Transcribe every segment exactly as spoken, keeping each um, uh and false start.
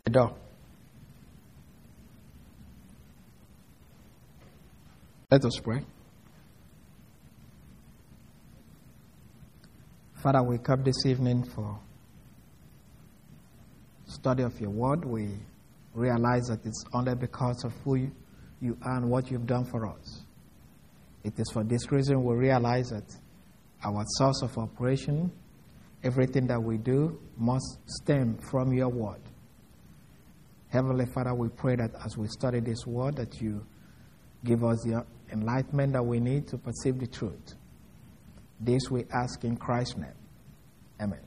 door. Let us pray. Father, we come this evening for study of your word. We realize that it's only because of who you, you are and what you've done for us. It is for this reason we realize that our source of operation, everything that we do, must stem from your word. Heavenly Father, we pray that as we study this word, that you give us the enlightenment that we need to perceive the truth. This we ask in Christ's name. Amen.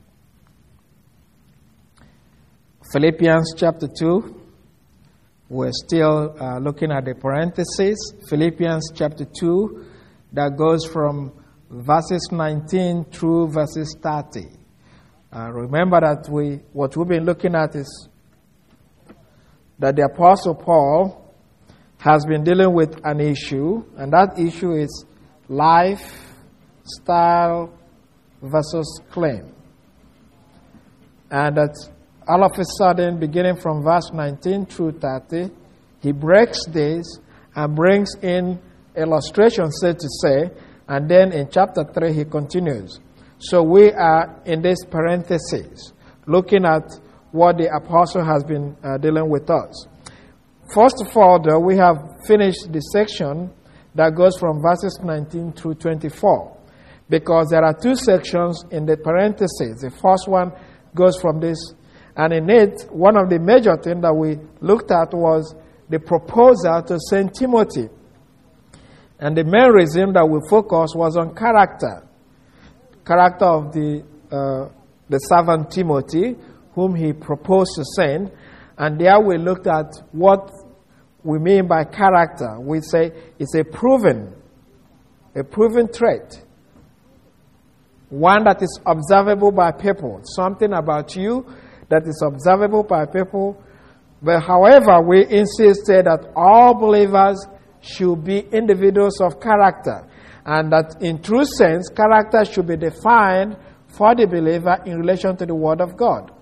Philippians chapter two. We're still uh, looking at the parentheses. Philippians chapter two, that goes from verses nineteen through verses thirty. Uh, remember that we what we've been looking at is that the Apostle Paul has been dealing with an issue, and that issue is life style versus claim. And that all of a sudden, beginning from verse nineteen through thirty, he breaks this and brings in illustration, so to say, and then in chapter three he continues. So we are in this parenthesis, looking at what the apostle has been uh, dealing with us. First of all, though, we have finished the section that goes from verses nineteen through twenty-four. Because there are two sections in the parentheses. The first one goes from this, and in it, one of the major things that we looked at was the proposal to Saint Timothy. And the main reason that we focused was on character. Character of the, uh, the servant Timothy, whom he proposed to send. And there we looked at what we mean by character. We say it's a proven, a proven trait. One that is observable by people. Something about you that is observable by people. But however, we insisted that all believers should be individuals of character. And that in true sense, character should be defined for the believer in relation to the Word of God.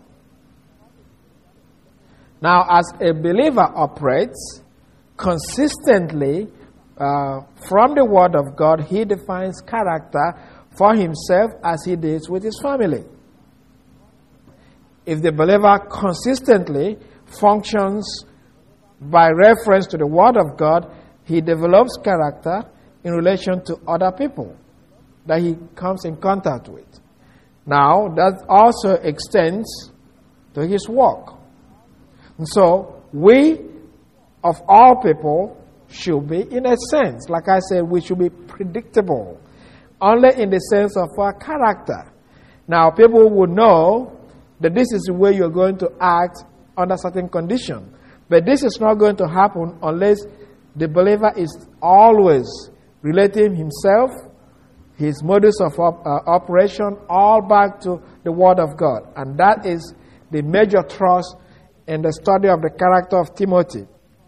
Now, as a believer operates consistently uh, from the Word of God, he defines character for himself as he deals with his family. If the believer consistently functions by reference to the Word of God, he develops character in relation to other people that he comes in contact with. Now, that also extends to his work. And so, we, of all people, should be, in a sense, like I said, we should be predictable. Only in the sense of our character. Now, people will know that this is the way you're going to act under certain conditions. But this is not going to happen unless the believer is always relating himself, his modus of op- uh, operation, all back to the Word of God. And that is the major thrust in the study of the character of Timothy.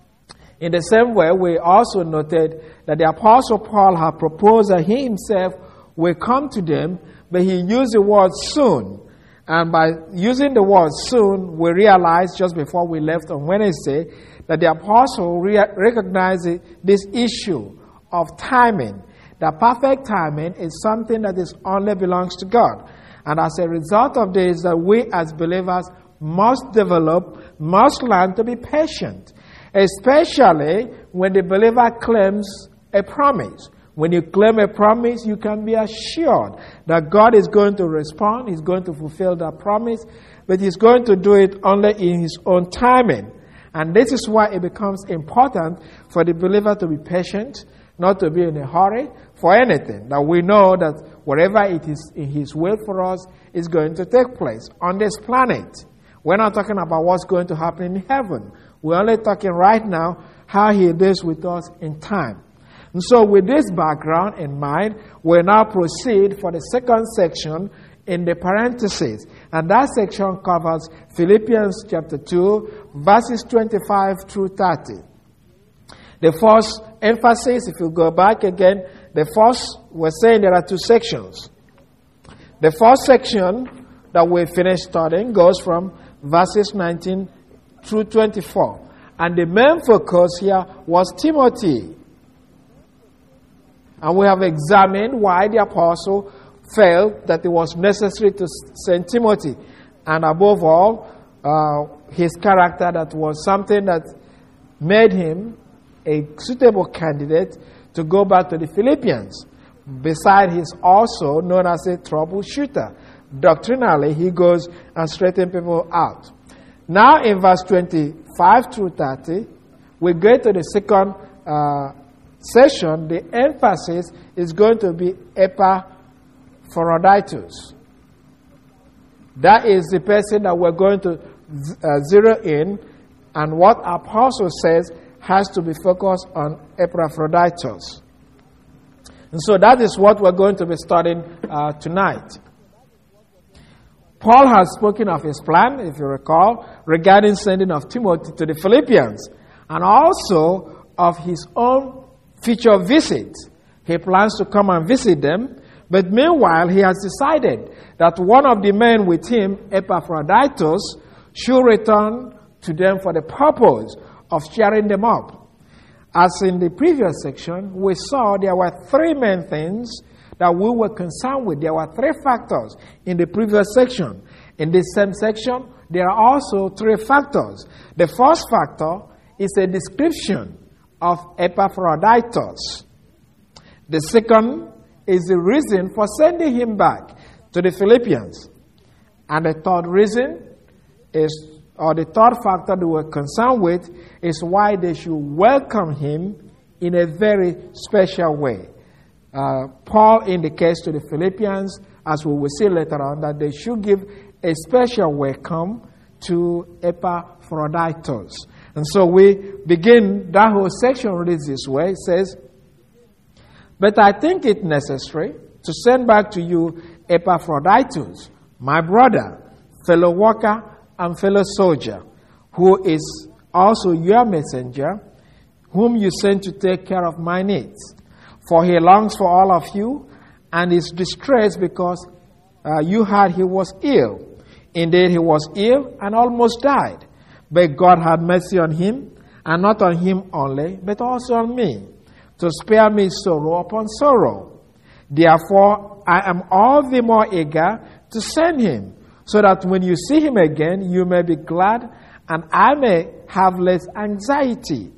In the same way, we also noted that the Apostle Paul had proposed that he himself will come to them, but he used the word soon. And by using the word soon, we realized just before we left on Wednesday that the Apostle re- recognized this issue of timing. The perfect timing is something that is only belongs to God. And as a result of this, that we as believers must develop, must learn to be patient. Especially when the believer claims a promise. When you claim a promise, you can be assured that God is going to respond, He's going to fulfill that promise, but He's going to do it only in His own timing. And this is why it becomes important for the believer to be patient, not to be in a hurry for anything. That we know that whatever it is in His will for us is going to take place on this planet. We're not talking about what's going to happen in heaven. We're only talking right now how He deals with us in time. And so with this background in mind, we'll now proceed for the second section in the parentheses. And that section covers Philippians chapter two, verses twenty-five through thirty. The first emphasis, if you go back again, the first, we're saying there are two sections. The first section that we finished studying goes from verses nineteen through twenty-four. And the main focus here was Timothy. And we have examined why the apostle felt that it was necessary to send Timothy. And above all, uh, his character, that was something that made him a suitable candidate to go back to the Philippians. Besides, he's also known as a troubleshooter. Doctrinally, he goes and straightens people out. Now in verse twenty-five through thirty, we go to the second uh, session. The emphasis is going to be Epaphroditus. That is the person that we're going to uh, zero in, and what Apostle says has to be focused on Epaphroditus. And so that is what we're going to be studying uh, tonight. Paul has spoken of his plan, if you recall, regarding sending of Timothy to the Philippians, and also of his own future visit. He plans to come and visit them, but meanwhile he has decided that one of the men with him, Epaphroditus, should return to them for the purpose of cheering them up. As in the previous section, we saw there were three main things that we were concerned with. There were three factors in the previous section. In this same section, there are also three factors. The first factor is a description of Epaphroditus. The second is the reason for sending him back to the Philippians. And the third reason is, or the third factor that we're concerned with, is why they should welcome him in a very special way. Uh, Paul indicates to the Philippians, as we will see later on, that they should give a special welcome to Epaphroditus. And so we begin, that whole section reads this way. It says, "But I think it necessary to send back to you Epaphroditus, my brother, fellow worker, and fellow soldier, who is also your messenger, whom you sent to take care of my needs. For he longs for all of you, and is distressed because uh, you heard he was ill. Indeed, he was ill and almost died. But God had mercy on him, and not on him only, but also on me, to spare me sorrow upon sorrow. Therefore, I am all the more eager to send him, so that when you see him again, you may be glad, and I may have less anxiety."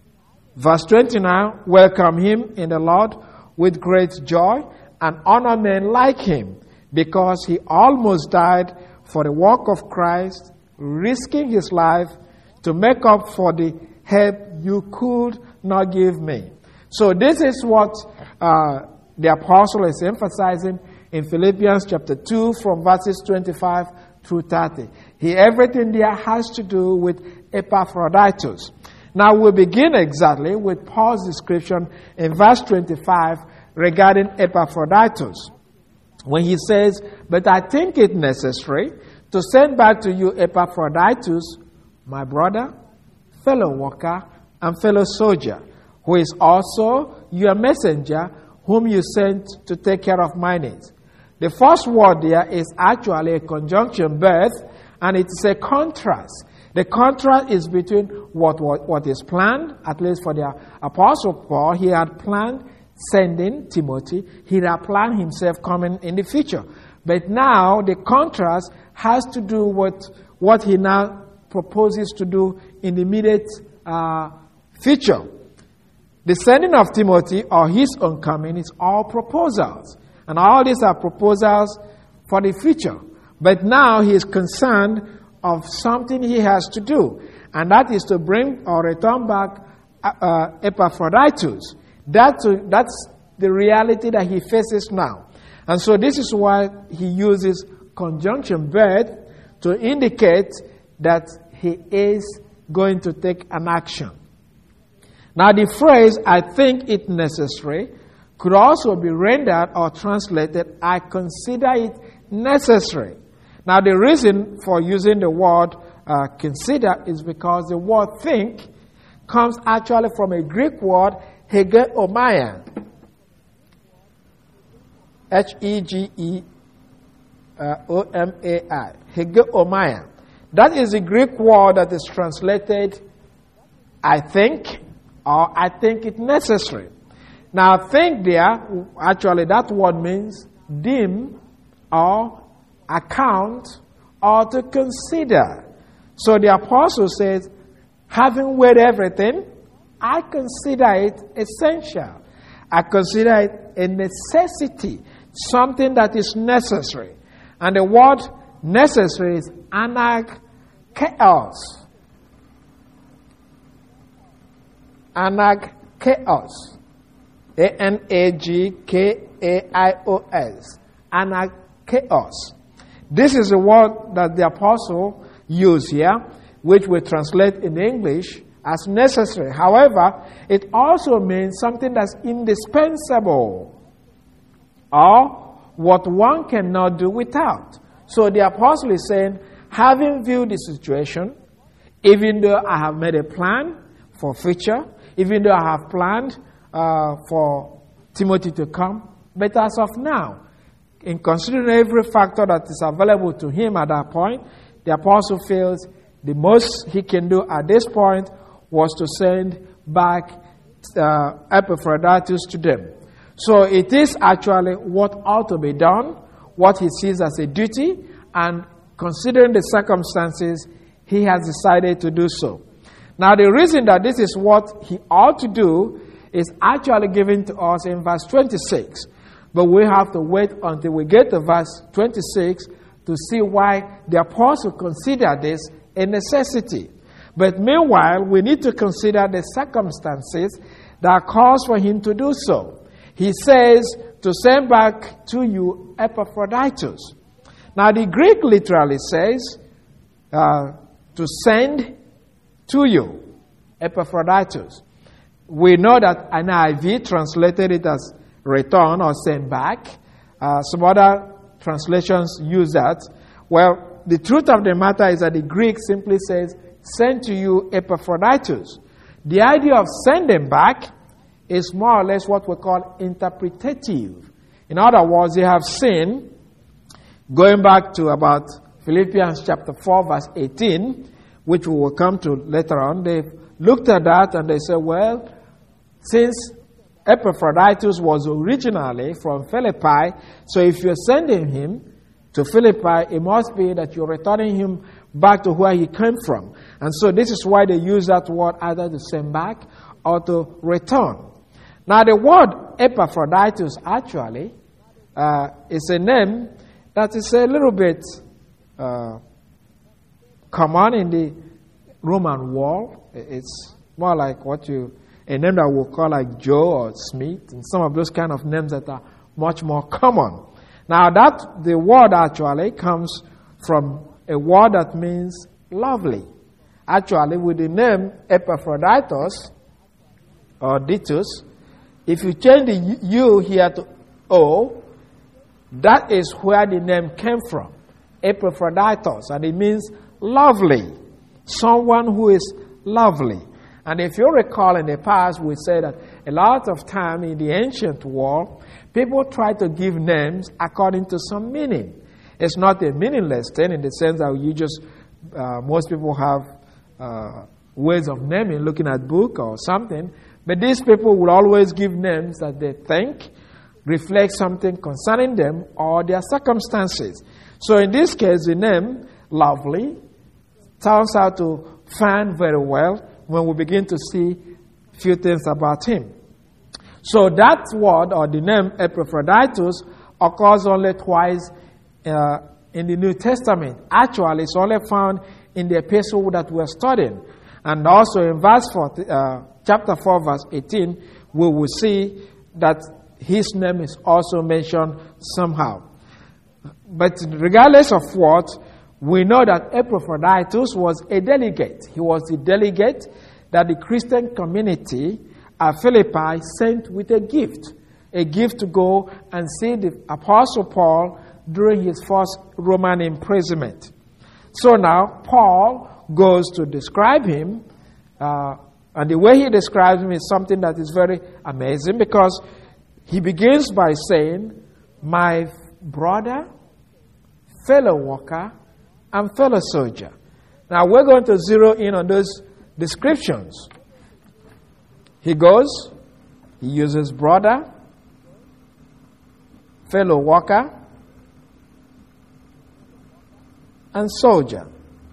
Verse twenty-nine, "Welcome him in the Lord with great joy, and honor men like him, because he almost died for the work of Christ, risking his life to make up for the help you could not give me." So this is what uh, the apostle is emphasizing in Philippians chapter two from verses twenty-five through thirty. He, everything there has to do with Epaphroditus. Now we'll begin exactly with Paul's description in verse twenty-five regarding Epaphroditus. When he says, "But I think it necessary to send back to you Epaphroditus, my brother, fellow worker, and fellow soldier, who is also your messenger, whom you sent to take care of my needs." The first word there is actually a conjunction verb, and it's a contrast. The contrast is between what, what, what is planned, at least for the Apostle Paul. He had planned sending Timothy. He had planned himself coming in the future. But now the contrast has to do with what he now proposes to do in the immediate uh, future. The sending of Timothy or his own coming is all proposals. And all these are proposals for the future. But now he is concerned of something he has to do. And that is to bring or return back uh, Epaphroditus. That's, that's the reality that he faces now. And so this is why he uses conjunction verb to indicate that he is going to take an action. Now the phrase, "I think it necessary," could also be rendered or translated, "I consider it necessary." Now the reason for using the word uh, consider is because the word think comes actually from a Greek word, hegeomai. H E G E O M A I. Hegeomai. That is the Greek word that is translated, I think, or I think it necessary. Now, think there, actually that word means deem or account or to consider. So the apostle says, having weighed everything, I consider it essential. I consider it a necessity, something that is necessary. And the word necessary is anagkeos. Anagkeos. A N A G K A I O S. Anagkeos. This is the word that the apostle used here, which we translate in English as necessary. However, it also means something that's indispensable or what one cannot do without. So the apostle is saying, having viewed the situation, even though I have made a plan for future, even though I have planned uh, for Timothy to come, but as of now, in considering every factor that is available to him at that point, the apostle feels the most he can do at this point was to send back uh, Epaphroditus to them. So it is actually what ought to be done, what he sees as a duty, and considering the circumstances, he has decided to do so. Now, the reason that this is what he ought to do is actually given to us in verse twenty-six. But we have to wait until we get to verse twenty-six to see why the apostle considered this a necessity. But meanwhile, we need to consider the circumstances that cause for him to do so. He says to send back to you Epaphroditus. Now, the Greek literally says uh, to send to you Epaphroditus. We know that N I V translated it as return or send back. Uh, some other translations use that. Well, the truth of the matter is that the Greek simply says, send to you Epaphroditus. The idea of sending back is more or less what we call interpretative. In other words, they have seen, going back to about Philippians chapter four, verse eighteen, which we will come to later on, they've looked at that and they said, well, since Epaphroditus was originally from Philippi, so if you're sending him to Philippi, it must be that you're returning him back to where he came from. And so this is why they use that word either to send back or to return. Now the word Epaphroditus actually uh, is a name that is a little bit uh, common in the Roman world. It's more like what you, a name that we'll call like Joe or Smith, and some of those kind of names that are much more common. Now that the word actually comes from a word that means lovely. Actually, with the name Epaphroditus or Ditus, if you change the U here to O, that is where the name came from, Epaphroditus, and it means lovely, someone who is lovely. And if you recall in the past, we said that a lot of time in the ancient world, people try to give names according to some meaning. It's not a meaningless thing in the sense that you just, uh, most people have uh, ways of naming, looking at book or something. But these people will always give names that they think reflect something concerning them or their circumstances. So in this case, the name lovely turns out to fan very well when we begin to see a few things about him. So that word or the name Epaphroditus occurs only twice uh, in the New Testament. Actually, it's only found in the epistle that we're studying. And also in verse four, uh, chapter four, verse eighteen, we will see that his name is also mentioned somehow. But regardless of what, we know that Epaphroditus was a delegate. He was the delegate that the Christian community at Philippi sent with a gift. A gift to go and see the Apostle Paul during his first Roman imprisonment. So now, Paul goes to describe him, uh, and the way he describes him is something that is very amazing, because he begins by saying, my brother, fellow worker, and fellow soldier. Now we're going to zero in on those descriptions. He goes, he uses brother, fellow worker, and soldier.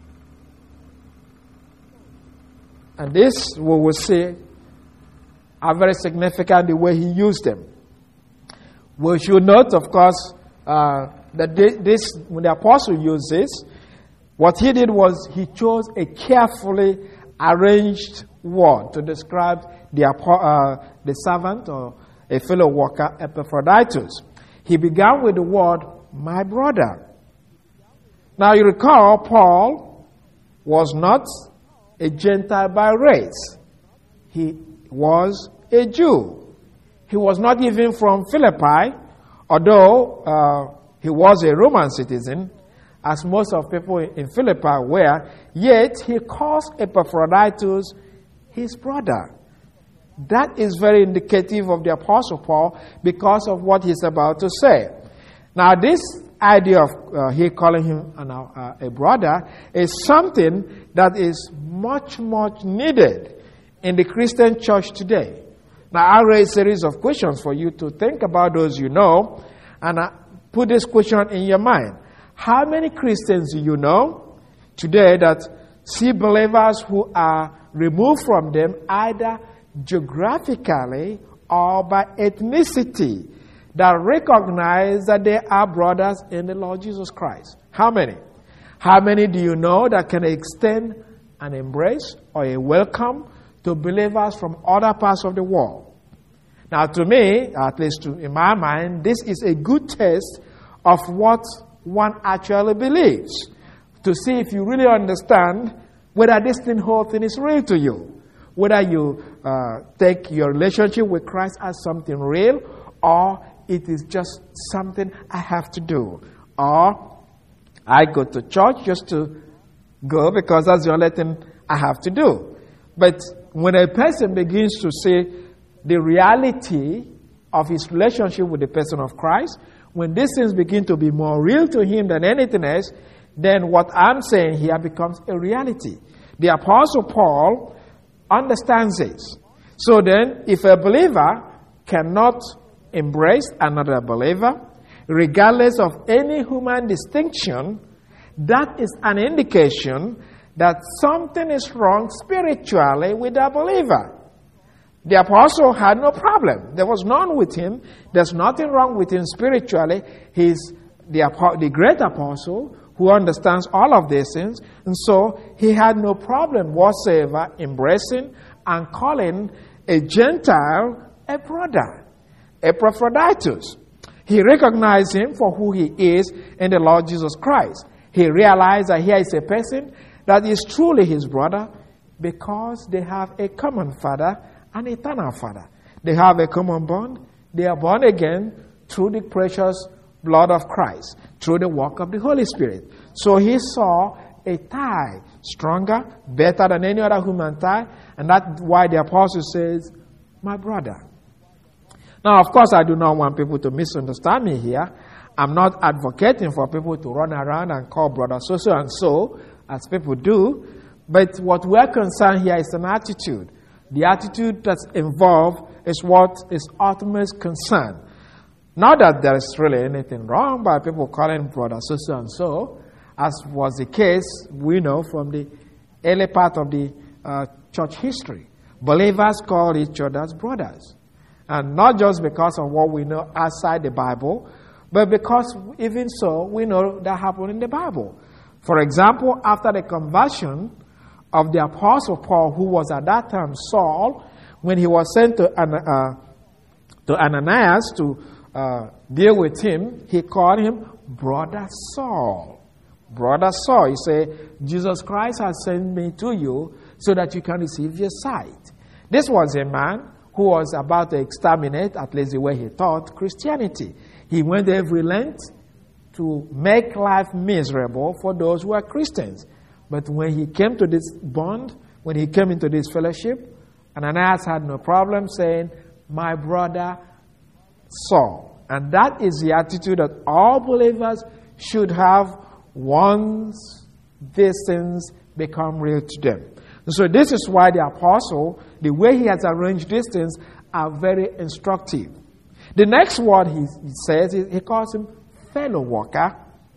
And this, we will see, are very significant the way he used them. We should note, of course, uh, that this, when the apostle used this, what he did was he chose a carefully arranged word to describe the, uh, the servant or a fellow worker, Epaphroditus. He began with the word, my brother. Now you recall, Paul was not a Gentile by race. He was a Jew. He was not even from Philippi, although uh, he was a Roman citizen, as most of people in Philippi were, yet he calls Epaphroditus his brother. That is very indicative of the Apostle Paul because of what he's about to say. Now this idea of uh, he calling him an, uh, a brother is something that is much, much needed in the Christian church today. Now I'll raise a series of questions for you to think about those you know, and I put this question in your mind. How many Christians do you know today that see believers who are removed from them either geographically or by ethnicity, that recognize that they are brothers in the Lord Jesus Christ? How many? How many do you know that can extend an embrace or a welcome to believers from other parts of the world? Now to me, at least to, in my mind, this is a good test of what one actually believes, to see if you really understand whether this thing, whole thing is real to you, whether you uh, take your relationship with Christ as something real, or it is just something I have to do, or I go to church just to go because that's the only thing I have to do. But when a person begins to see the reality of his relationship with the person of Christ, when these things begin to be more real to him than anything else, then what I'm saying here becomes a reality. The Apostle Paul understands this. So then, if a believer cannot embrace another believer, regardless of any human distinction, that is an indication that something is wrong spiritually with that believer. The apostle had no problem. There was none with him. There's nothing wrong with him spiritually. He's the, the great apostle who understands all of these things. And so he had no problem whatsoever embracing and calling a Gentile a brother, Epaphroditus. He recognized him for who he is in the Lord Jesus Christ. He realized that here is a person that is truly his brother because they have a common father, an eternal Father. They have a common bond. They are born again through the precious blood of Christ, through the work of the Holy Spirit. So he saw a tie stronger, better than any other human tie, and that's why the apostle says, my brother. Now, of course, I do not want people to misunderstand me here. I'm not advocating for people to run around and call brother so-so and so, as people do, but what we're concerned here is an attitude. The attitude that's involved is what is ultimate concern. Not that there is really anything wrong by people calling brother so-so and so, as was the case, we know, from the early part of the uh, church history. Believers call each other brothers. And not just because of what we know outside the Bible, but because even so, we know that happened in the Bible. For example, after the conversion of the Apostle Paul, who was at that time Saul, when he was sent to, uh, to Ananias to uh, deal with him, he called him Brother Saul. Brother Saul, he said, Jesus Christ has sent me to you so that you can receive your sight. This was a man who was about to exterminate, at least the way he thought, Christianity. He went every length to make life miserable for those who are Christians. But when he came to this bond, when he came into this fellowship, Ananias had no problem saying, my brother Saul. And that is the attitude that all believers should have once these things become real to them. And so this is why the apostle, the way he has arranged these things, are very instructive. The next word he, he says, is, he calls him fellow worker.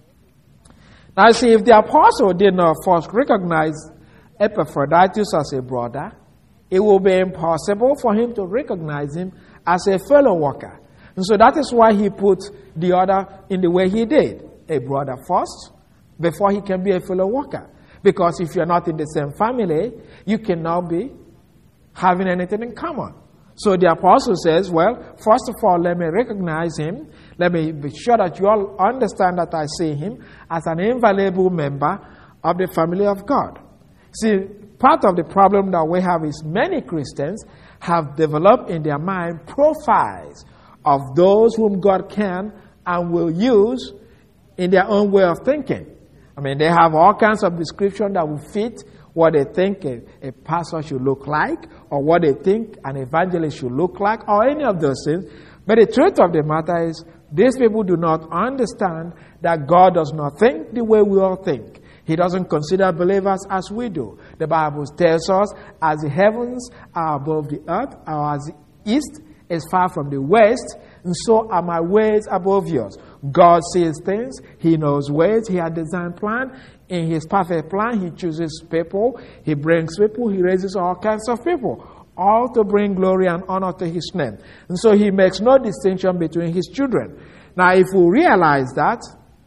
Now see, if the apostle did not first recognize Epaphroditus as a brother, it will be impossible for him to recognize him as a fellow worker. And so that is why he put the other in the way he did. A brother first, before he can be a fellow worker. Because if you're not in the same family, you cannot be having anything in common. So the apostle says, well, first of all, let me recognize him. Let me be sure that you all understand that I see him as an invaluable member of the family of God. See, part of the problem that we have is many Christians have developed in their mind profiles of those whom God can and will use in their own way of thinking. I mean, they have all kinds of description that will fit what they think a, a pastor should look like, or what they think an evangelist should look like, or any of those things. But the truth of the matter is, these people do not understand that God does not think the way we all think. He doesn't consider believers as we do. The Bible tells us, as the heavens are above the earth, or as the east is far from the west, and so are my ways above yours. God sees things. He knows ways. He has designed plan. In his perfect plan, he chooses people. He brings people. He raises all kinds of people, all to bring glory and honor to his name. And so he makes no distinction between his children. Now, if we realize that,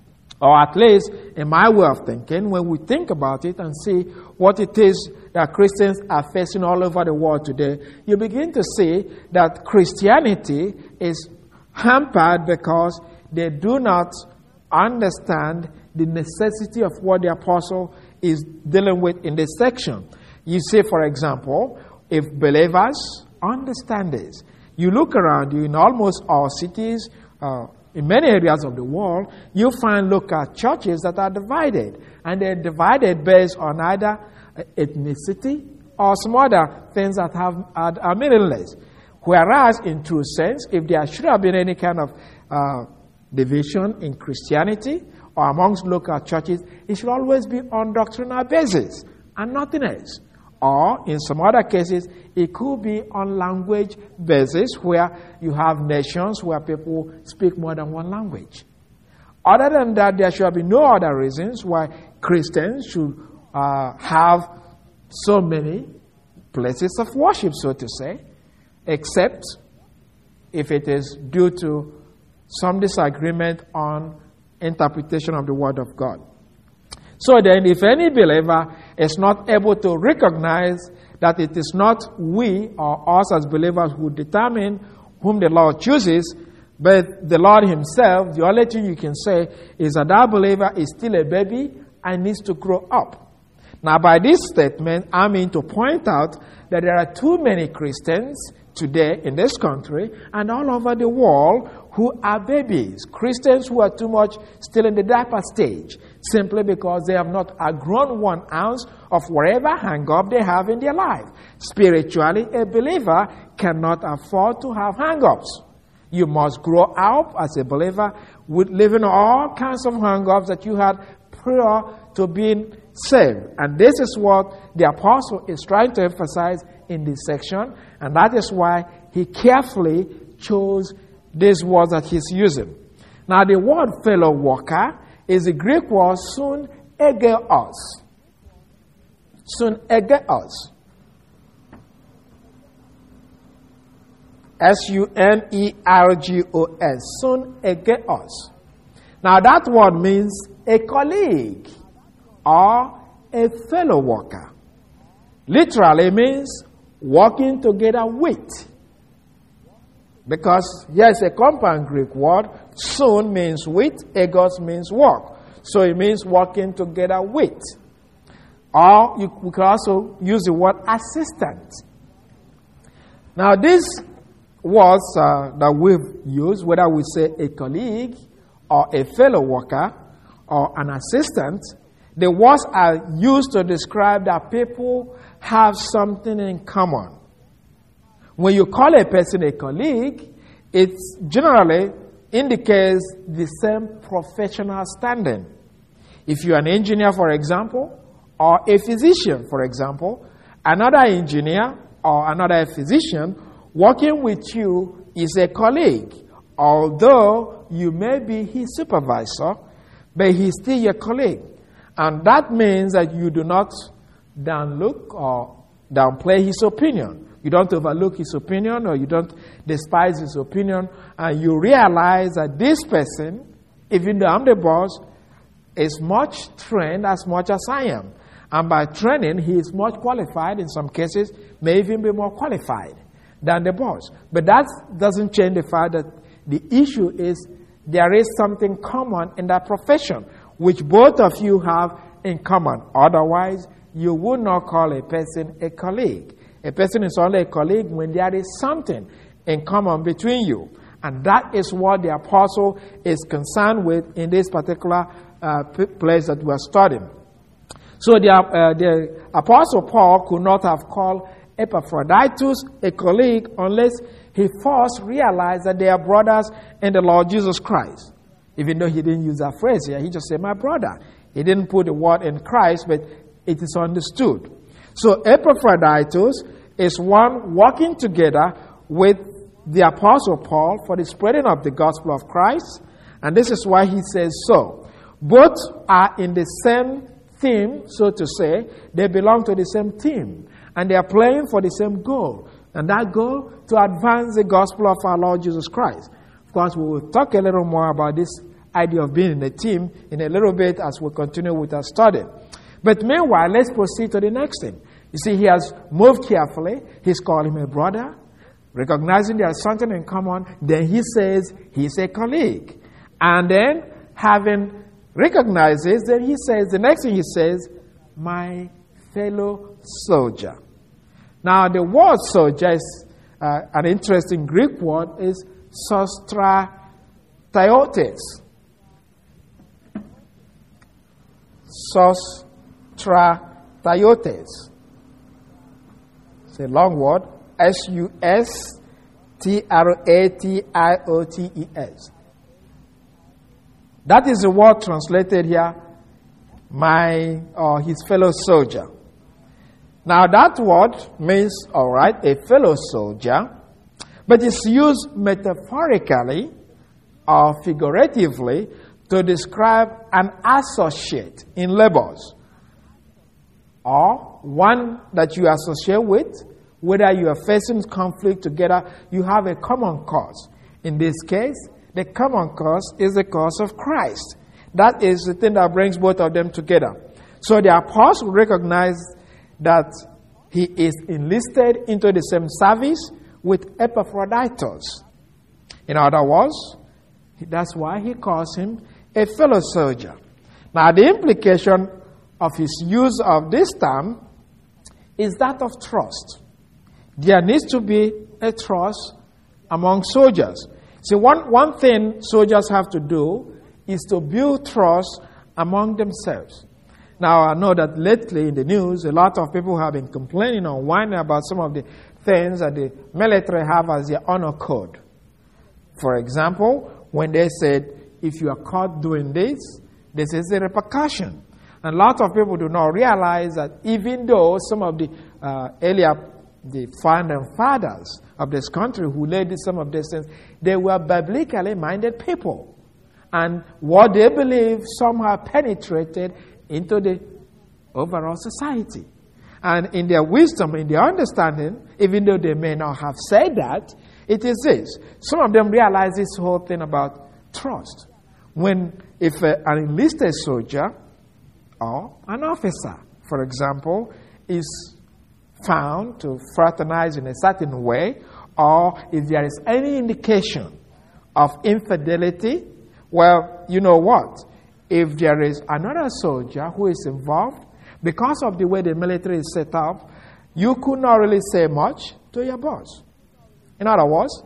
or at least in my way of thinking, when we think about it and see what it is that Christians are facing all over the world today, you begin to see that Christianity is hampered because they do not understand the necessity of what the apostle is dealing with in this section. You see, for example, if believers understand this, you look around you in almost all cities, uh, in many areas of the world, you find local churches that are divided. And they're divided based on either ethnicity or some other things that have are, are meaningless. Whereas, in true sense, if there should have been any kind of uh, division in Christianity or amongst local churches, it should always be on doctrinal basis and nothing else. Or, in some other cases, it could be on language basis where you have nations where people speak more than one language. Other than that, there should be no other reasons why Christians should uh, have so many places of worship, so to say, except if it is due to some disagreement on interpretation of the Word of God. So then, if any believer is not able to recognize that it is not we or us as believers who determine whom the Lord chooses, but the Lord himself, the only thing you can say is that that believer is still a baby and needs to grow up. Now, by this statement, I mean to point out that there are too many Christians today in this country and all over the world who are babies, Christians who are too much still in the diaper stage, simply because they have not outgrown one ounce of whatever hang-up they have in their life. Spiritually, a believer cannot afford to have hang-ups. You must grow up as a believer with living all kinds of hang-ups that you had prior to being saved. And this is what the apostle is trying to emphasize in this section, and that is why he carefully chose these words that he's using. Now, the word fellow worker is the Greek word sun egeos. Sun egeos. S U N E R G O S. Sun egeos. Now, that word means a colleague or a fellow worker. Literally means working together with. Because here's a compound Greek word. Sun means with, egos means work. So it means working together with. Or you, we can also use the word assistant. Now these words uh, that we've used, whether we say a colleague or a fellow worker or an assistant, the words are used to describe that people have something in common. When you call a person a colleague, it generally indicates the same professional standing. If you're an engineer, for example, or a physician, for example, another engineer or another physician working with you is a colleague. Although you may be his supervisor, but he's still your colleague. And that means that you do not downlook or downplay his opinion. You don't overlook his opinion, or you don't despise his opinion, and you realize that this person, even though I'm the boss, is much trained as much as I am. And by training, he is much qualified. In some cases, may even be more qualified than the boss. But that doesn't change the fact that the issue is there is something common in that profession, which both of you have in common. Otherwise, you would not call a person a colleague. A person is only a colleague when there is something in common between you. And that is what the apostle is concerned with in this particular uh, place that we are studying. So the, uh, the apostle Paul could not have called Epaphroditus a colleague unless he first realized that they are brothers in the Lord Jesus Christ. Even though he didn't use that phrase here, he just said, my brother. He didn't put the word in Christ, but it is understood. So Epaphroditus is one working together with the apostle Paul for the spreading of the gospel of Christ. And this is why he says so. Both are in the same team, so to say. They belong to the same team. And they are playing for the same goal. And that goal, to advance the gospel of our Lord Jesus Christ. Of course, we will talk a little more about this idea of being in a team in a little bit as we continue with our study. But meanwhile, let's proceed to the next thing. You see, he has moved carefully. He's called him a brother, recognizing there is something in common. Then he says he's a colleague. And then, having recognized this, then he says, the next thing he says, my fellow soldier. Now, the word soldier is uh, an interesting Greek word, is sostrathiotes. Sostrathiotes. It's a long word. S U S T R A T I O T E S. That is the word translated here, my or his fellow soldier. Now that word means, all right, a fellow soldier, but it's used metaphorically or figuratively to describe an associate in labors, or one that you associate with, whether you are facing conflict together, you have a common cause. In this case, the common cause is the cause of Christ. That is the thing that brings both of them together. So the apostle recognized that he is enlisted into the same service with Epaphroditus. In other words, that's why he calls him a fellow soldier. Now, the implication of his use of this term is that of trust. There needs to be a trust among soldiers. See, one, one thing soldiers have to do is to build trust among themselves. Now, I know that lately in the news, a lot of people have been complaining or whining about some of the things that the military have as their honor code. For example, when they said, if you are caught doing this, this is a repercussion. And a lot of people do not realize that even though some of the uh, earlier, the founding fathers of this country who laid some of these things, they were biblically minded people. And what they believe somehow penetrated into the overall society. And in their wisdom, in their understanding, even though they may not have said that, it is this. Some of them realize this whole thing about trust. When, if a, an enlisted soldier or an officer, for example, is found to fraternize in a certain way, or if there is any indication of infidelity, well, you know what? If there is another soldier who is involved, because of the way the military is set up, you could not really say much to your boss. In other words,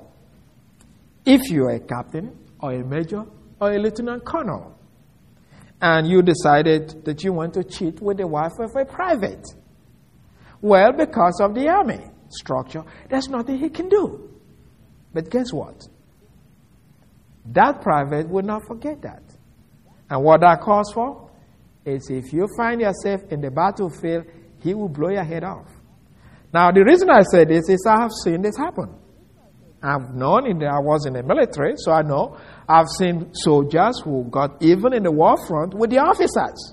if you are a captain or a major or a lieutenant colonel, and you decided that you want to cheat with the wife of a private, well, because of the army structure, there's nothing he can do. But guess what? That private will not forget that. And what that calls for is if you find yourself in the battlefield, he will blow your head off. Now, the reason I say this is I have seen this happen. I've known, in the, I was in the military, so I know. I've seen soldiers who got even in the war front with the officers.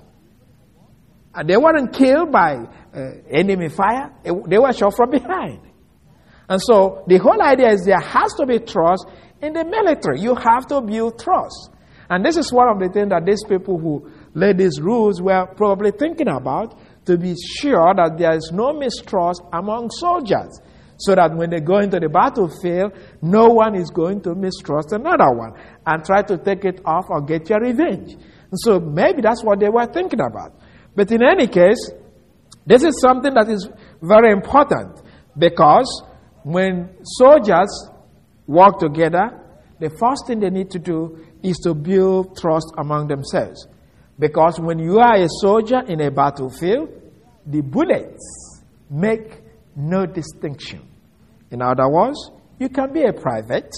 And they weren't killed by uh, enemy fire. They were shot from behind. And so the whole idea is there has to be trust in the military. You have to build trust. And this is one of the things that these people who laid these rules were probably thinking about, to be sure that there is no mistrust among soldiers, so that when they go into the battlefield, no one is going to mistrust another one and try to take it off or get your revenge. And so maybe that's what they were thinking about. But in any case, this is something that is very important, because when soldiers work together, the first thing they need to do is to build trust among themselves. Because when you are a soldier in a battlefield, the bullets make no distinction. In other words, you can be a private,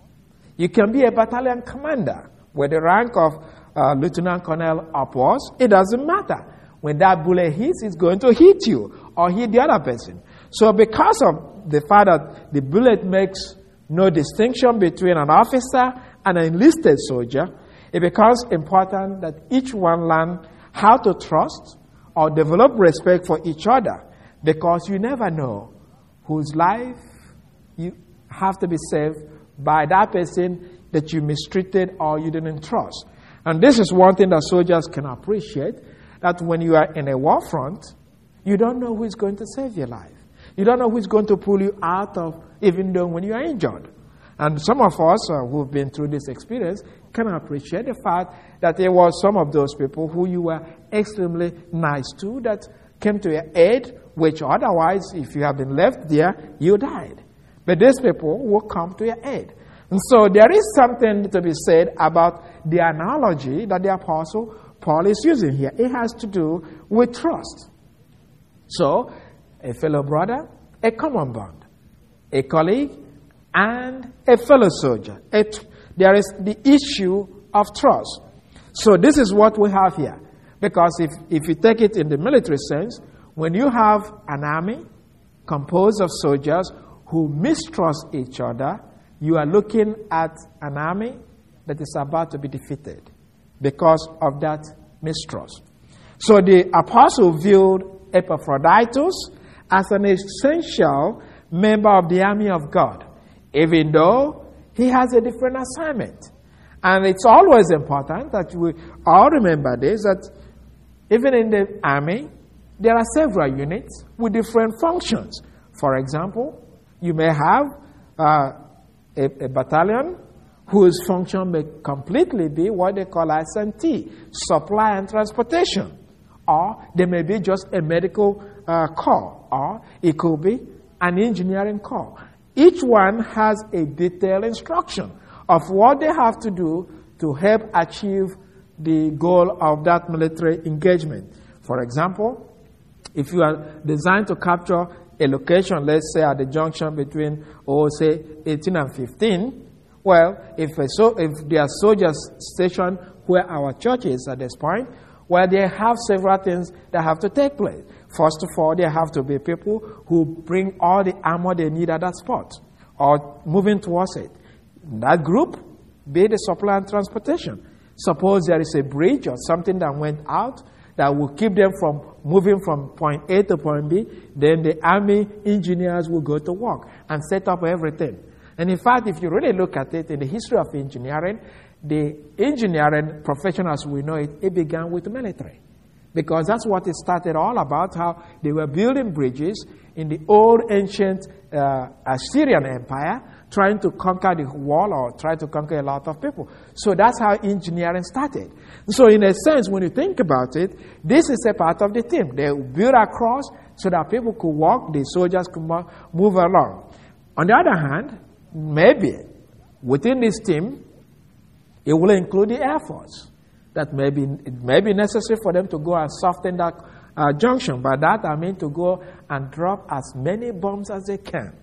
you can be a battalion commander with the rank of uh, lieutenant colonel upwards. It doesn't matter. When that bullet hits, it's going to hit you or hit the other person. So because of the fact that the bullet makes no distinction between an officer and an enlisted soldier, it becomes important that each one learn how to trust or develop respect for each other, because you never know whose life you have to be saved by that person that you mistreated or you didn't trust. And this is one thing that soldiers can appreciate, that when you are in a war front, you don't know who is going to save your life. You don't know who is going to pull you out of, even though when you are injured. And some of us uh, who have been through this experience can appreciate the fact that there were some of those people who you were extremely nice to that came to your aid, which otherwise, if you have been left there, you died. But these people will come to your aid. And so there is something to be said about the analogy that the Apostle Paul is using here. It has to do with trust. So, a fellow brother, a common bond, a colleague, and a fellow soldier. It, there is the issue of trust. So this is what we have here. Because if, if you take it in the military sense, when you have an army composed of soldiers who mistrust each other, you are looking at an army that is about to be defeated because of that mistrust. So the apostle viewed Epaphroditus as an essential member of the army of God, even though he has a different assignment. And it's always important that we all remember this, that even in the army, there are several units with different functions. For example, you may have uh, a, a battalion whose function may completely be what they call S and T, supply and transportation. Or there may be just a medical uh, corps, or it could be an engineering corps. Each one has a detailed instruction of what they have to do to help achieve the goal of that military engagement. For example, if you are designed to capture a location, let's say at the junction between, oh, say, eighteen and fifteen, well, if, a so, if there are soldiers stationed where our church is at this point, well, they have several things that have to take place. First of all, there have to be people who bring all the armor they need at that spot or moving towards it. That group be the supply and transportation. Suppose there is a bridge or something that went out that will keep them from moving from point A to point B, then the army engineers will go to work and set up everything. And in fact, if you really look at it in the history of engineering, the engineering profession as we know it, it began with the military. Because that's what it started all about, how they were building bridges in the old ancient uh, Assyrian Empire, trying to conquer the wall or try to conquer a lot of people. So that's how engineering started. So in a sense, when you think about it, this is a part of the team. They build across so that people could walk, the soldiers could move along. On the other hand, maybe within this team, it will include the Air Force. That may be, it may be necessary for them to go and soften that uh, junction. By that, I mean to go and drop as many bombs as they can.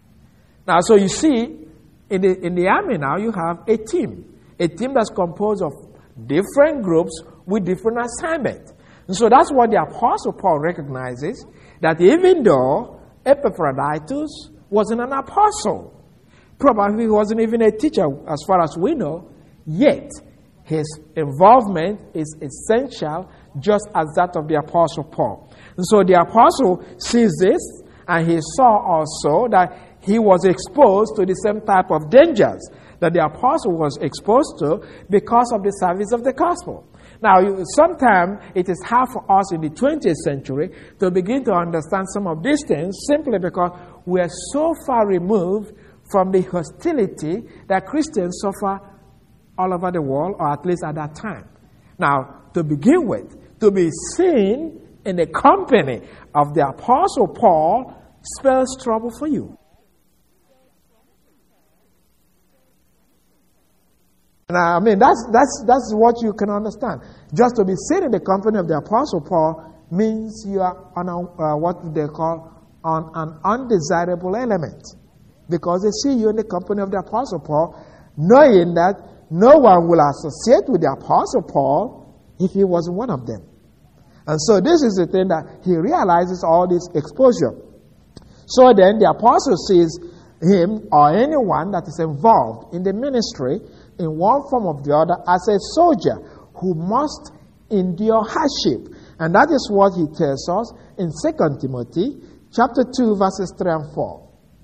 Now, so you see, in the, in the army now, you have a team. A team that's composed of different groups with different assignments. And so that's what the Apostle Paul recognizes, that even though Epaphroditus wasn't an apostle, probably he wasn't even a teacher as far as we know, yet his involvement is essential just as that of the Apostle Paul. And so the apostle sees this, and he saw also that he was exposed to the same type of dangers that the apostle was exposed to because of the service of the gospel. Now, sometimes it is hard for us in the twentieth century to begin to understand some of these things simply because we are so far removed from the hostility that Christians suffer all over the world, or at least at that time. Now, to begin with, to be seen in the company of the Apostle Paul spells trouble for you. Now, I mean, that's, that's, that's what you can understand. Just to be seen in the company of the Apostle Paul means you are on a, uh, what they call on an undesirable element. Because they see you in the company of the Apostle Paul, knowing that no one will associate with the Apostle Paul if he wasn't one of them. And so this is the thing that he realizes all this exposure. So then the apostle sees him or anyone that is involved in the ministry in one form or the other as a soldier who must endure hardship. And that is what he tells us in Second Timothy chapter two, verses three and four.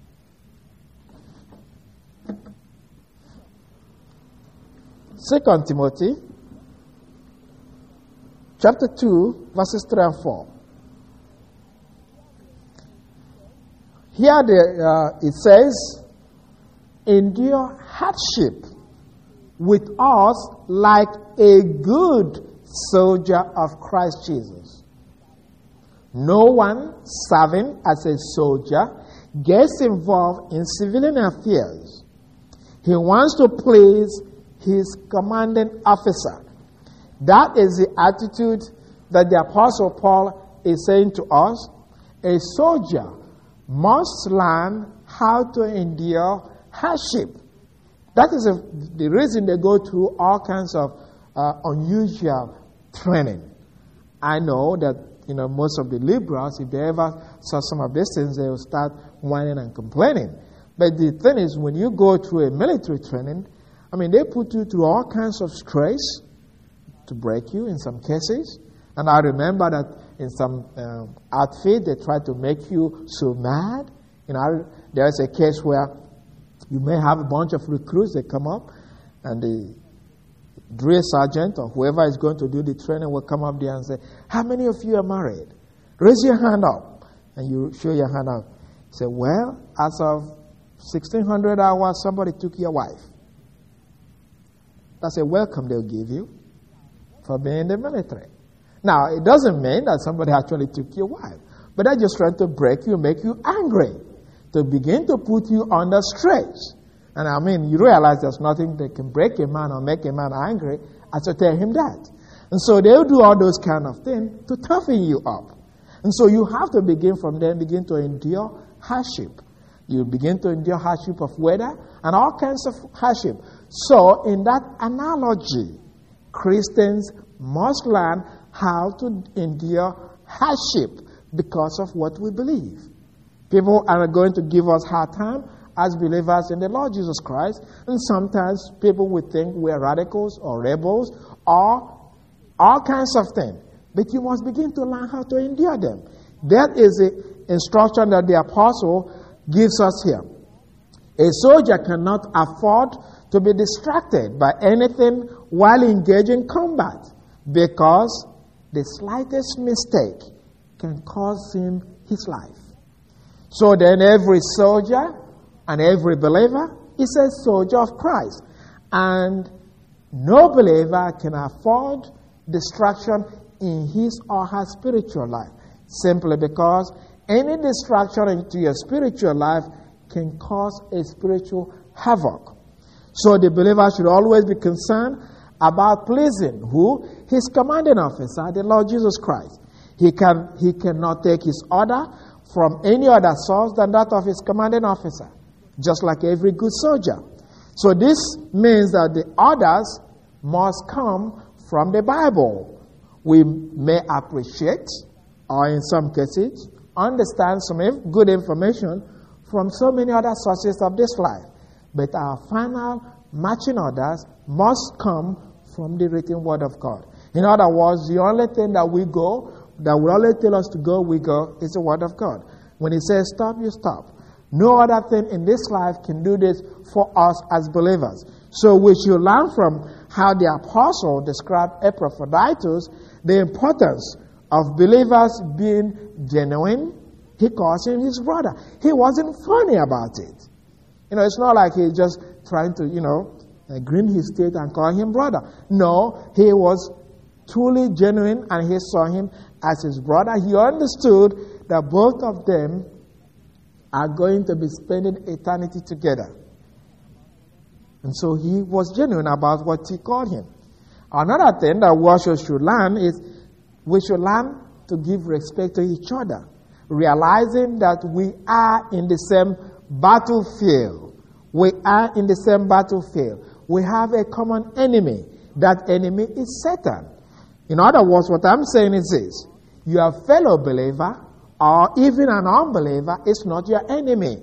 Second Timothy chapter two, verses three and four. Here the, uh, it says, endure hardship with us like a good soldier of Christ Jesus. No one serving as a soldier gets involved in civilian affairs. He wants to please his commanding officer. That is the attitude that the Apostle Paul is saying to us. A soldier must learn how to endure hardship. That is a, the reason they go through all kinds of uh, unusual training. I know that, you know, most of the liberals, if they ever saw some of these things, they will start whining and complaining. But the thing is, when you go through a military training, I mean, they put you through all kinds of stress to break you in some cases. And I remember that in some um, outfit, they try to make you so mad. You know, there's a case where you may have a bunch of recruits that come up, and the drill sergeant or whoever is going to do the training will come up there and say, how many of you are married? Raise your hand up. And you show your hand up. Say, well, as of sixteen hundred hours, somebody took your wife. That's a welcome they'll give you for being in the military. Now, it doesn't mean that somebody actually took your wife, but they're just trying to break you, make you angry, to begin to put you under stress. And I mean, you realize there's nothing that can break a man or make a man angry as to tell him that. And so they'll do all those kind of things to toughen you up. And so you have to begin from there and begin to endure hardship. You begin to endure hardship of weather and all kinds of hardship. So in that analogy, Christians must learn how to endure hardship because of what we believe. People are going to give us hard time as believers in the Lord Jesus Christ, and sometimes people would think we're radicals or rebels or all kinds of things. But you must begin to learn how to endure them. That is the instruction that the apostle gives us here. A soldier cannot afford to be distracted by anything while engaging combat, because the slightest mistake can cost him his life. So then every soldier and every believer is a soldier of Christ. And no believer can afford distraction in his or her spiritual life, simply because any distraction into your spiritual life can cause a spiritual havoc. So the believer should always be concerned about pleasing who? His commanding officer, the Lord Jesus Christ. He can he cannot take his order from any other source than that of his commanding officer, just like every good soldier. So this means that the orders must come from the Bible. we may appreciate, or in some cases, understand some good information from so many other sources of this life. But our final matching orders must come from the written word of God. In other words, the only thing that we go, that will only tell us to go, we go, is the word of God. When he says stop, you stop. No other thing in this life can do this for us as believers. So we should learn from how the apostle described Epaphroditus, the importance of believers being genuine. He calls him his brother. He wasn't funny about it. You know, it's not like he's just trying to, you know, grin his teeth and call him brother. No, he was truly genuine, and he saw him as his brother. He understood that both of them are going to be spending eternity together. And so he was genuine about what he called him. Another thing that we also should learn is we should learn to give respect to each other, realizing that we are in the same battlefield. We are in the same battlefield. We have a common enemy. That enemy is Satan. In other words, what I'm saying is this: your fellow believer or even an unbeliever is not your enemy.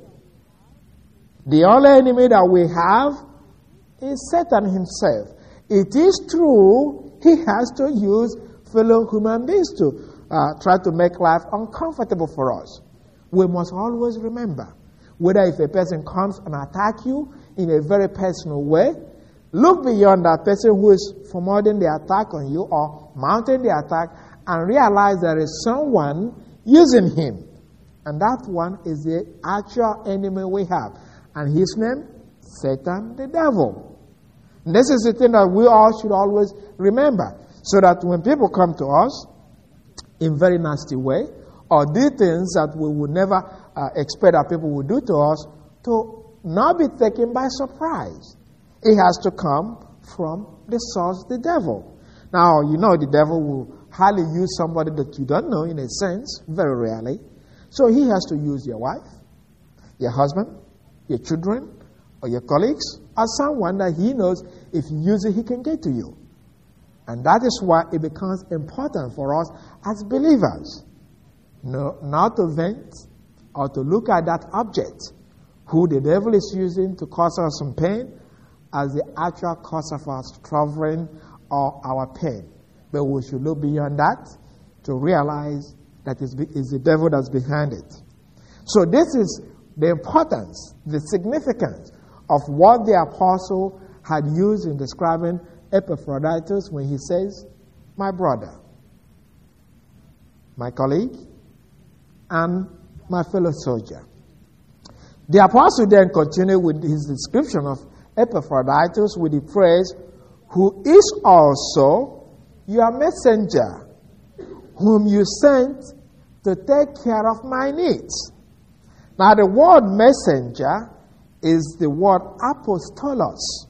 The only enemy that we have is Satan himself. It is true he has to use fellow human beings to uh, try to make life uncomfortable for us. We must always remember, whether if a person comes and attack you in a very personal way, look beyond that person who is promoting the attack on you or mounting the attack and realize there is someone using him. And that one is the actual enemy we have. And his name, Satan the devil. And this is the thing that we all should always remember. So that when people come to us in very nasty way, or do things that we would never uh, expect that people would do to us, to not be taken by surprise. It has to come from the source, the devil. Now, you know the devil will hardly use somebody that you don't know, in a sense, very rarely. So he has to use your wife, your husband, your children, or your colleagues, or someone that he knows if you use it, he can get to you. And that is why it becomes important for us as believers, no, not to vent or to look at that object who the devil is using to cause us some pain as the actual cause of our suffering or our pain. But we should look beyond that to realize that it's the devil that's behind it. So this is the importance, the significance of what the apostle had used in describing Epaphroditus when he says, my brother, my colleague, and my fellow soldier. The apostle then continued with his description of Epaphroditus with the phrase, who is also your messenger, whom you sent to take care of my needs. Now the word messenger is the word apostolos.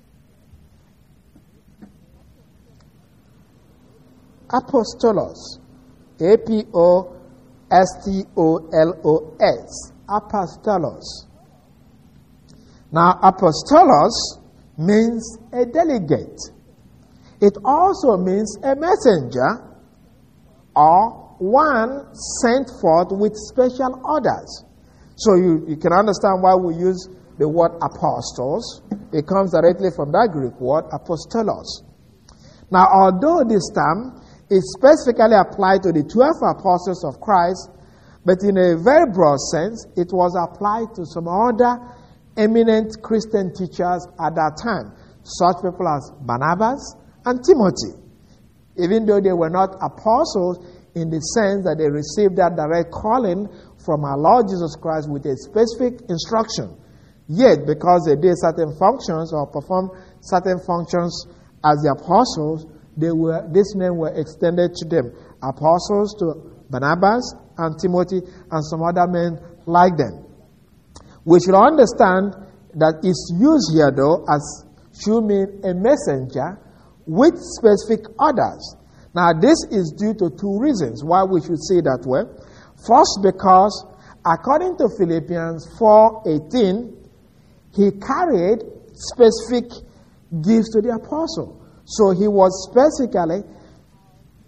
Apostolos. A P O S T O L O S. Apostolos. Now, apostolos means a delegate. It also means a messenger or one sent forth with special orders. So you, you can understand why we use the word apostles. It comes directly from that Greek word, apostolos. Now, although this term is specifically applied to the twelve apostles of Christ, but in a very broad sense, it was applied to some other eminent Christian teachers at that time, such people as Barnabas and Timothy. Even though they were not apostles in the sense that they received that direct calling from our Lord Jesus Christ with a specific instruction, yet because they did certain functions or performed certain functions as the apostles, they were these men were extended to them. Apostles to Barnabas and Timothy and some other men like them. We should understand that it's used here, though, as should mean a messenger with specific orders. Now, this is due to two reasons why we should say that way. First, because according to Philippians four eighteen, he carried specific gifts to the apostle. So he was specifically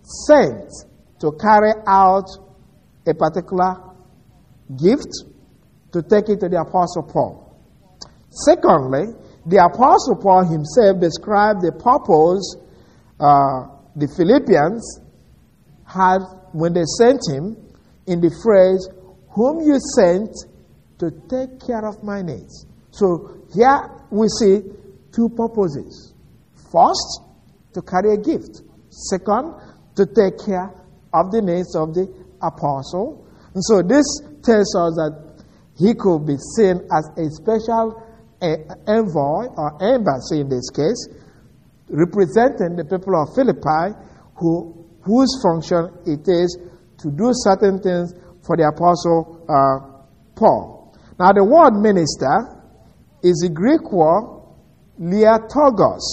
sent to carry out a particular gift, to take it to the Apostle Paul. Secondly, the Apostle Paul himself described the purpose uh, the Philippians had when they sent him in the phrase, whom you sent to take care of my needs. So here we see two purposes. First, to carry a gift. Second, to take care of the needs of the apostle. And so this tells us that he could be seen as a special envoy or embassy in this case, representing the people of Philippi, who whose function it is to do certain things for the apostle uh, Paul. Now the word minister is the Greek word liatorgos.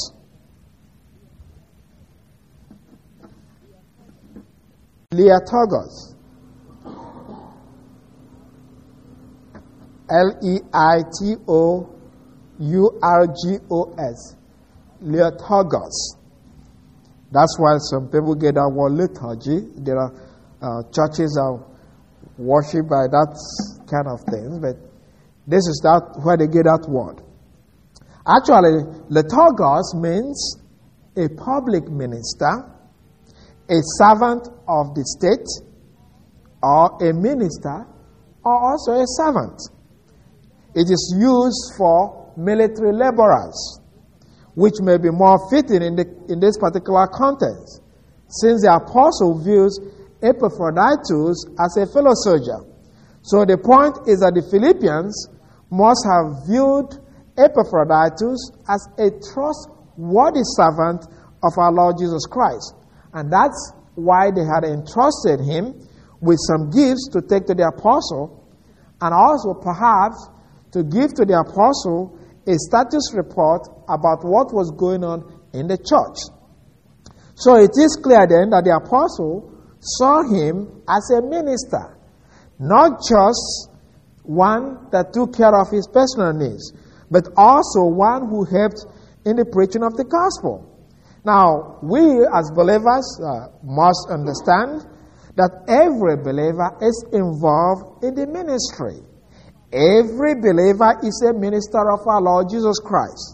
Liatorgos. L E I T O U R G O S. Liatorgos. That's why some people get that word liturgy. There are uh, churches that worship by that kind of things, but this is that where they get that word. Actually, liturgos means a public minister, a servant of the state, or a minister, or also a servant. It is used for military laborers, which may be more fitting in, the, in this particular context, since the apostle views Epaphroditus as a fellow soldier. So the point is that the Philippians must have viewed Epaphroditus as a trustworthy servant of our Lord Jesus Christ. And that's why they had entrusted him with some gifts to take to the apostle, and also perhaps to give to the apostle a status report about what was going on in the church. So it is clear then that the apostle saw him as a minister, not just one that took care of his personal needs, but also one who helped in the preaching of the gospel. Now, we as believers uh, must understand that every believer is involved in the ministry. Every believer is a minister of our Lord Jesus Christ.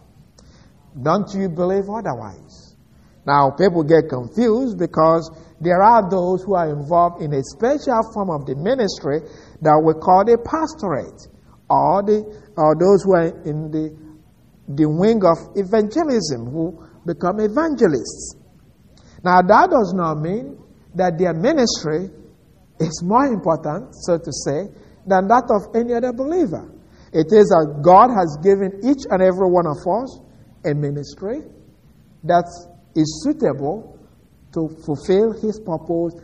Don't you believe otherwise? Now, people get confused because there are those who are involved in a special form of the ministry that we call the pastorate, or the or those who are in the the wing of evangelism, who become evangelists. Now, that does not mean that their ministry is more important, so to say, than that of any other believer. It is that God has given each and every one of us a ministry that is suitable to fulfill his purpose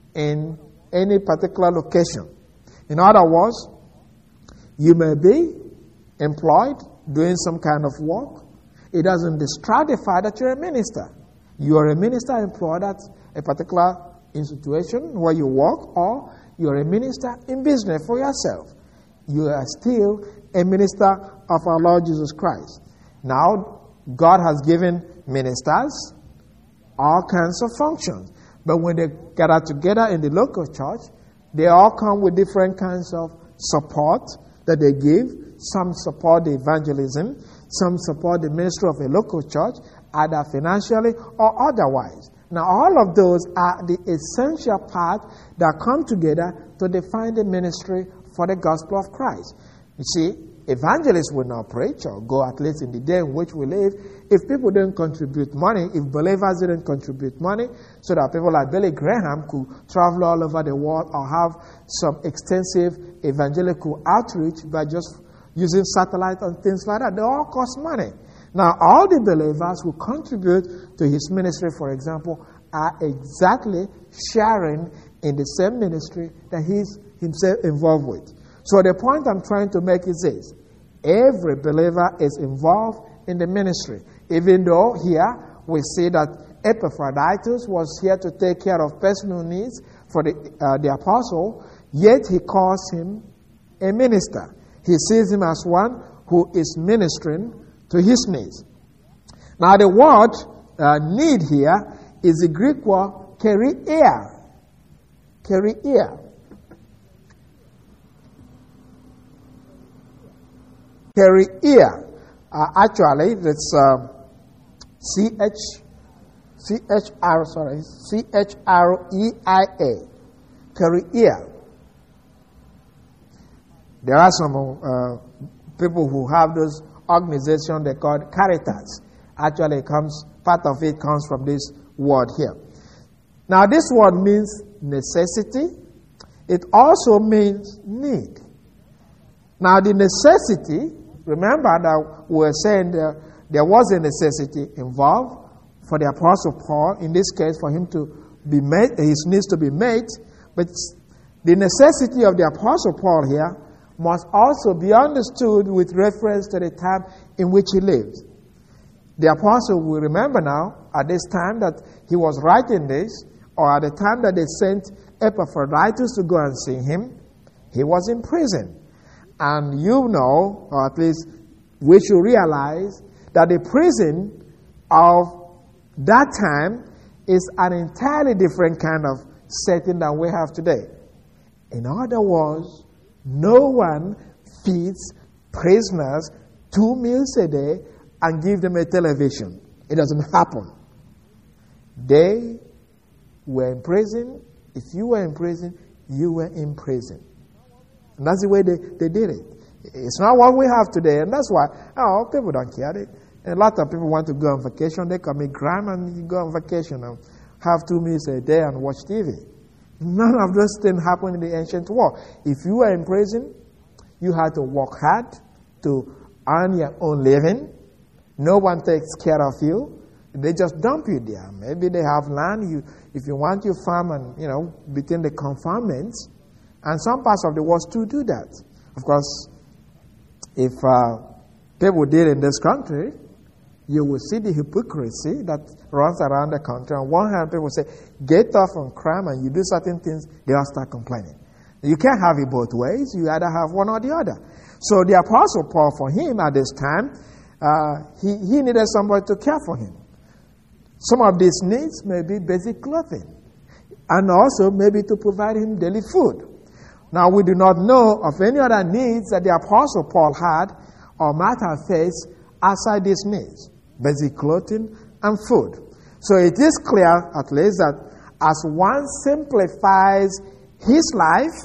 in any particular location. In other words, you may be employed doing some kind of work. It doesn't distract the fact that you're a minister. You are a minister employed at a particular institution where you work, or you're a minister in business for yourself. You are still a minister of our Lord Jesus Christ. Now, God has given ministers all kinds of functions. But when they gather together in the local church, they all come with different kinds of support that they give. Some support the evangelism, some support the ministry of a local church, either financially or otherwise. Now, all of those are the essential part that come together to define the ministry for the gospel of Christ. You see, evangelists will not preach or go, at least in the day in which we live, if people didn't contribute money, if believers didn't contribute money, so that people like Billy Graham could travel all over the world or have some extensive evangelical outreach by just using satellite and things like that. They all cost money. Now, all the believers who contribute to his ministry, for example, are exactly sharing in the same ministry that he's himself involved with. So the point I'm trying to make is this. Every believer is involved in the ministry. Even though here we see that Epaphroditus was here to take care of personal needs for the, uh, the apostle, yet he calls him a minister. He sees him as one who is ministering to his needs. Now the word uh, need here is the Greek word Keria. Keria. Keria. Uh, actually, it's uh, C H C H R, sorry, C H R E I A. Keria. There are some uh, people who have those organizations they call Caritas. Actually, it comes part of it comes from this word here. Now, this word means necessity. It also means need. Now, the necessity, remember that we were saying there, there was a necessity involved for the Apostle Paul, in this case, for him to be made, his needs to be met. But the necessity of the Apostle Paul here must also be understood with reference to the time in which he lived. The apostle will remember now, at this time that he was writing this, or at the time that they sent Epaphroditus to go and see him, he was in prison. And you know, or at least we should realize, that the prison of that time is an entirely different kind of setting than we have today. In other words, no one feeds prisoners two meals a day and give them a television. It doesn't happen. They were in prison. If you were in prison, you were in prison. And that's the way they, they did it. It's not what we have today, and that's why, oh, people don't care. They, a lot of people want to go on vacation. They commit crime and you go on vacation and have two meals a day and watch T V. None of those things happened in the ancient world. If you were in prison, you had to work hard to earn your own living. No one takes care of you. They just dump you there. Maybe they have land. You, if you want, you farm and, you know, between the confinements. And some parts of the world still do that. Of course, if uh, people did in this country, you will see the hypocrisy that runs around the country. On one hand, people say, get off on crime, and you do certain things, they all start complaining. You can't have it both ways. You either have one or the other. So the Apostle Paul, for him at this time, uh, he, he needed somebody to care for him. Some of these needs may be basic clothing, and also maybe to provide him daily food. Now, we do not know of any other needs that the Apostle Paul had or might have faced outside these needs. Basic clothing and food. So it is clear, at least, that as one simplifies his life,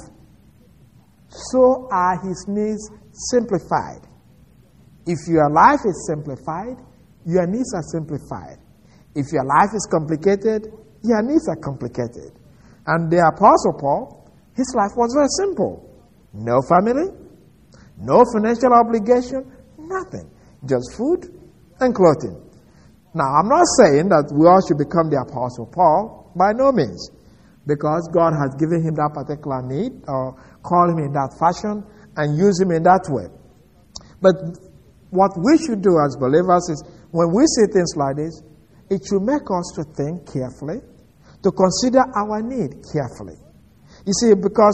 so are his needs simplified. If your life is simplified, your needs are simplified. If your life is complicated, your needs are complicated. And the Apostle Paul, his life was very simple. No family, no financial obligation, nothing. Just food and clothing. Now, I'm not saying that we all should become the Apostle Paul, by no means, because God has given him that particular need, or called him in that fashion, and use him in that way. But what we should do as believers is, when we see things like this, it should make us to think carefully, to consider our need carefully. You see, because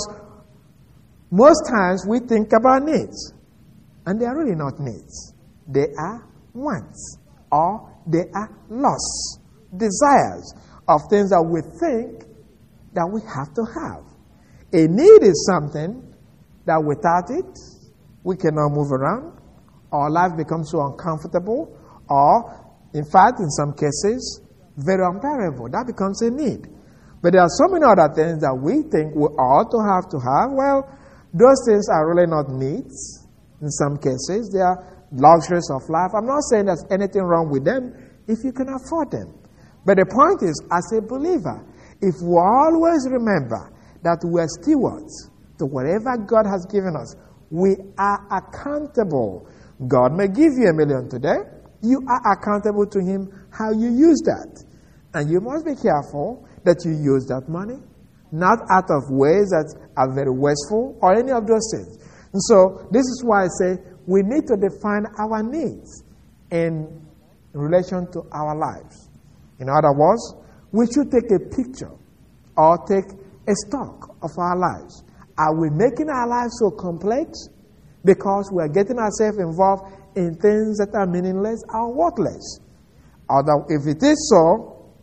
most times we think about needs, and they are really not needs. They are wants, or they are lusts, desires of things that we think that we have to have. A need is something that without it, we cannot move around, or life becomes so uncomfortable, or, in fact, in some cases, very unbearable. That becomes a need. But there are so many other things that we think we ought to have to have. Well, those things are really not needs. In some cases, they are luxuries of life. I'm not saying there's anything wrong with them if you can afford them. But the point is, as a believer, if we always remember that we're stewards to whatever God has given us, we are accountable. God may give you a million today. You are accountable to him how you use that. And you must be careful that you use that money, not out of ways that are very wasteful or any of those things. And so this is why I say we need to define our needs in relation to our lives. In other words, we should take a picture or take a stock of our lives. Are we making our lives so complex because we are getting ourselves involved in things that are meaningless or worthless? Although if it is so,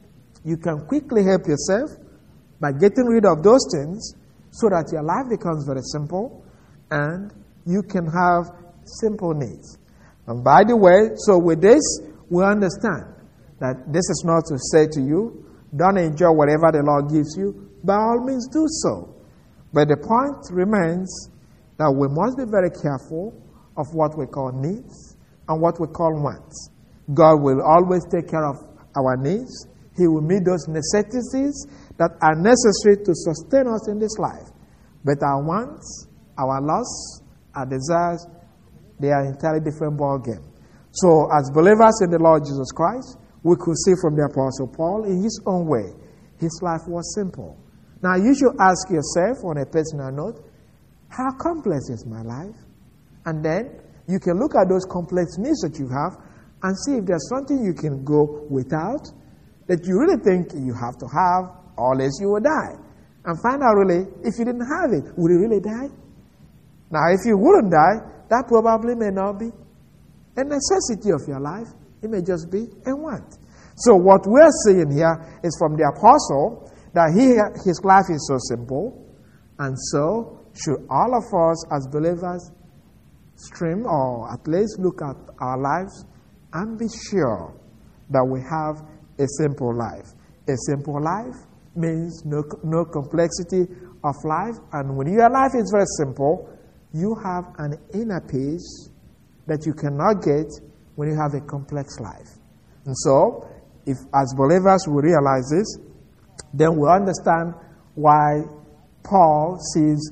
you can quickly help yourself by getting rid of those things so that your life becomes very simple and you can have simple needs. And by the way, so with this, we understand that this is not to say to you, don't enjoy whatever the Lord gives you. By all means, do so. But the point remains that we must be very careful of what we call needs and what we call wants. God will always take care of our needs. He will meet those necessities that are necessary to sustain us in this life. But our wants, our lusts, our desires, they are entirely different ballgame. So as believers in the Lord Jesus Christ, we could see from the Apostle Paul, in his own way, his life was simple. Now you should ask yourself on a personal note, how complex is my life? And then you can look at those complex needs that you have and see if there's something you can go without that you really think you have to have, or else you will die. And find out really, if you didn't have it, would you really die? Now, if you wouldn't die, that probably may not be a necessity of your life. It may just be a want. So what we're seeing here is from the apostle that he, his life is so simple, and so should all of us as believers stream or at least look at our lives and be sure that we have a simple life. A simple life means no, no complexity of life, and when your life is very simple, you have an inner peace that you cannot get when you have a complex life. And so, if as believers we realize this, then we understand why Paul sees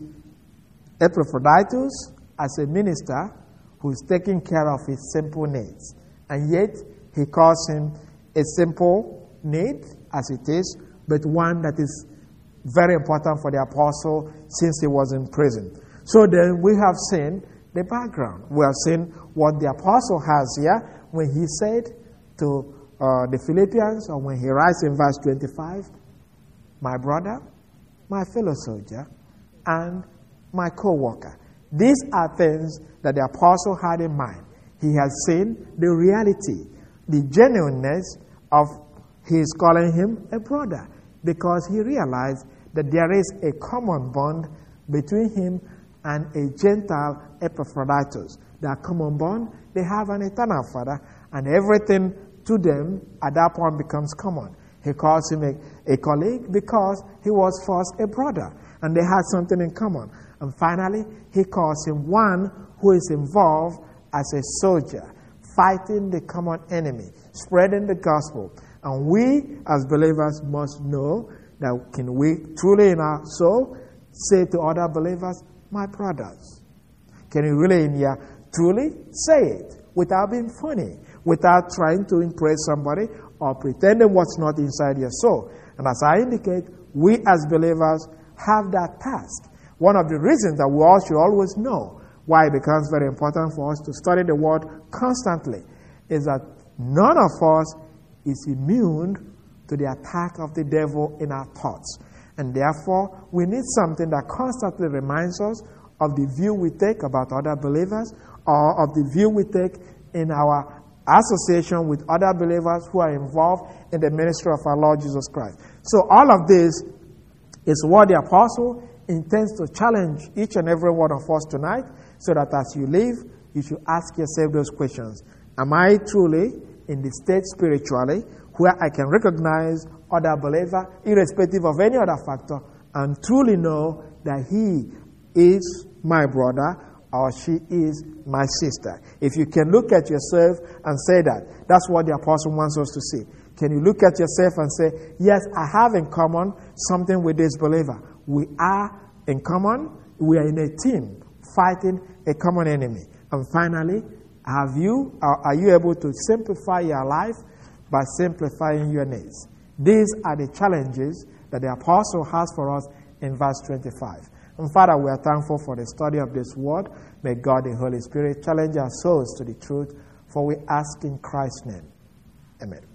Epaphroditus as a minister who is taking care of his simple needs. And yet, he calls him a simple need, as it is, but one that is very important for the apostle since he was in prison. So then we have seen the background. We have seen what the apostle has here when he said to uh, the Philippians, or when he writes in verse twenty-five, my brother, my fellow soldier, and my co-worker. These are things that the apostle had in mind. He has seen the reality, the genuineness of his calling him a brother, because he realized that there is a common bond between him and a Gentile Epaphroditus. That common bond, they have an eternal Father, and everything to them at that point becomes common. He calls him a, a colleague because he was first a brother, and they had something in common. And finally, he calls him one who is involved as a soldier, fighting the common enemy, spreading the gospel. And we, as believers, must know that can we truly in our soul say to other believers, my brothers? Can you really in here truly say it without being funny, without trying to impress somebody or pretending what's not inside your soul? And as I indicate, we as believers have that task. One of the reasons that we all should always know why it becomes very important for us to study the Word constantly is that none of us is immune to the attack of the devil in our thoughts. And therefore, we need something that constantly reminds us of the view we take about other believers, or of the view we take in our association with other believers who are involved in the ministry of our Lord Jesus Christ. So all of this is what the apostle intends to challenge each and every one of us tonight, so that as you leave, you should ask yourself those questions. Am I truly in the state spiritually where I can recognize other believer, irrespective of any other factor, and truly know that he is my brother or she is my sister? If you can look at yourself and say that, that's what the apostle wants us to see. Can you look at yourself and say, yes, I have in common something with this believer. We are in common. We are in a team fighting a common enemy. And finally, have you, are you able to simplify your life by simplifying your needs? These are the challenges that the apostle has for us in verse twenty-five. And Father, we are thankful for the study of this word. May God, the Holy Spirit, challenge our souls to the truth, for we ask in Christ's name. Amen.